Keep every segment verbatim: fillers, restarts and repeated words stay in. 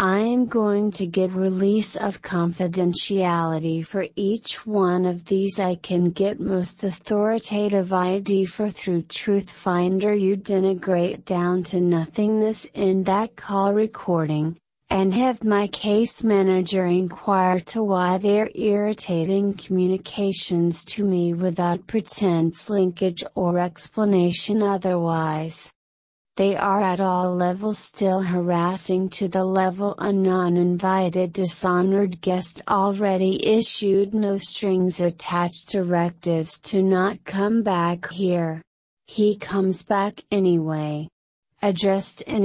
I am going to get release of confidentiality for each one of these. I can get most authoritative I D for through Truth Finder. You denigrate down to nothingness in that call recording, and have my case manager inquire to why they're irritating communications to me without pretense linkage or explanation otherwise. They are at all levels still harassing to the level a non-invited dishonored guest already issued no strings attached directives to not come back here. He comes back anyway. Addressed in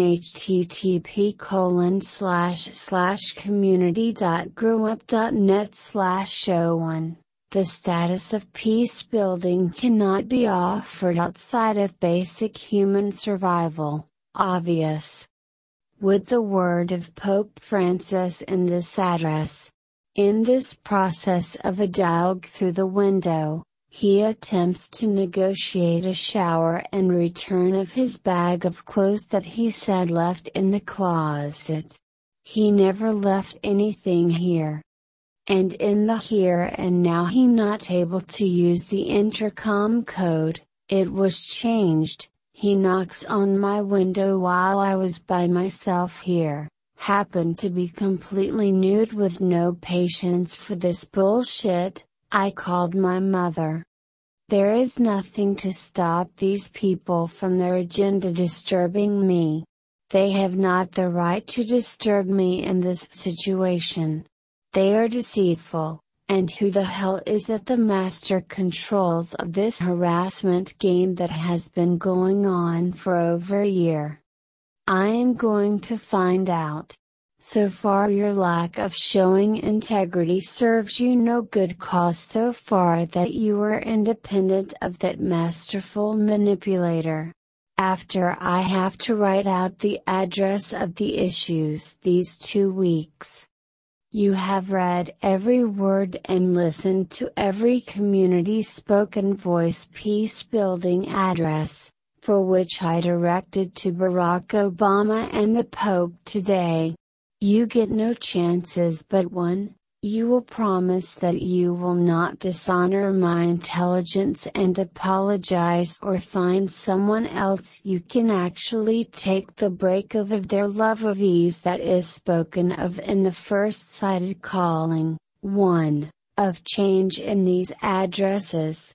http colon slash slash community dot growup dot net slash oh one. The status of peace building cannot be offered outside of basic human survival, obvious. With the word of Pope Francis in this address. In this process of a dialogue through the window, he attempts to negotiate a shower and return of his bag of clothes that he said left in the closet. He never left anything here. And in the here and now he not able to use the intercom code, it was changed. He knocks on my window while I was by myself here, happened to be completely nude with no patience for this bullshit. I called my mother. There is nothing to stop these people from their agenda disturbing me. They have not the right to disturb me in this situation. They are deceitful, and who the hell is at the master controls of this harassment game that has been going on for over a year? I am going to find out. So far your lack of showing integrity serves you no good cause so far that you are independent of that masterful manipulator. After I have to write out the address of the issues these two weeks. You have read every word and listened to every community spoken voice peace building address, for which I directed to Barack Obama and the Pope today. You get no chances but one. You will promise that you will not dishonor my intelligence and apologize or find someone else you can actually take the break of of their love of ease that is spoken of in the first cited calling. one. Of change in these addresses.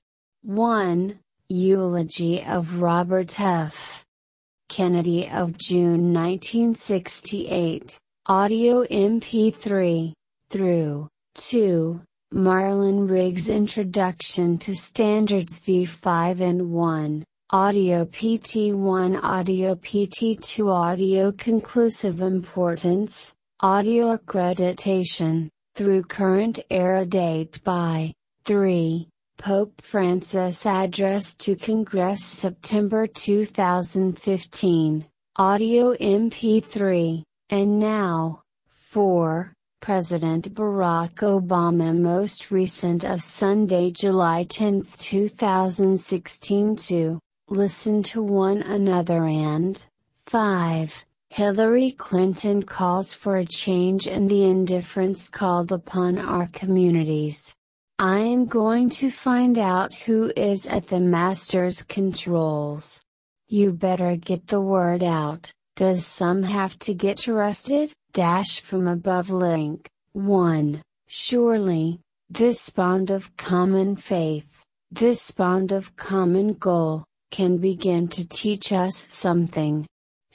one. Eulogy of Robert F. Kennedy of June nineteen sixty-eight, audio M P three. Through, two. Marlon Riggs Introduction to Standards V five and one, Audio P T one Audio P T two Audio Conclusive Importance, Audio Accreditation, through current era date by, three. Pope Francis Address to Congress September two thousand fifteen, Audio M P three, and now, four. President Barack Obama most recent of Sunday July tenth two thousand sixteen to, listen to one another and, five. Hillary Clinton calls for a change in the indifference called upon our communities. I am going to find out who is at the master's controls. You better get the word out. Does some have to get arrested? Dash from above link. one. Surely, this bond of common faith, this bond of common goal, can begin to teach us something.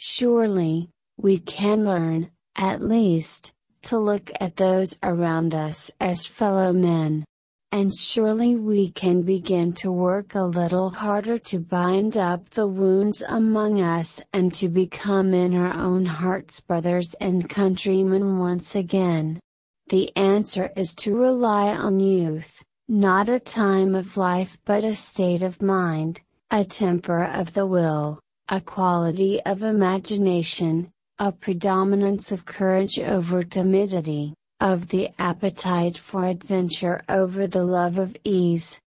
Surely, we can learn, at least, to look at those around us as fellow men. And surely we can begin to work a little harder to bind up the wounds among us and to become in our own hearts brothers and countrymen once again. The answer is to rely on youth, not a time of life but a state of mind, a temper of the will, a quality of imagination, a predominance of courage over timidity, of the appetite for adventure over the love of ease,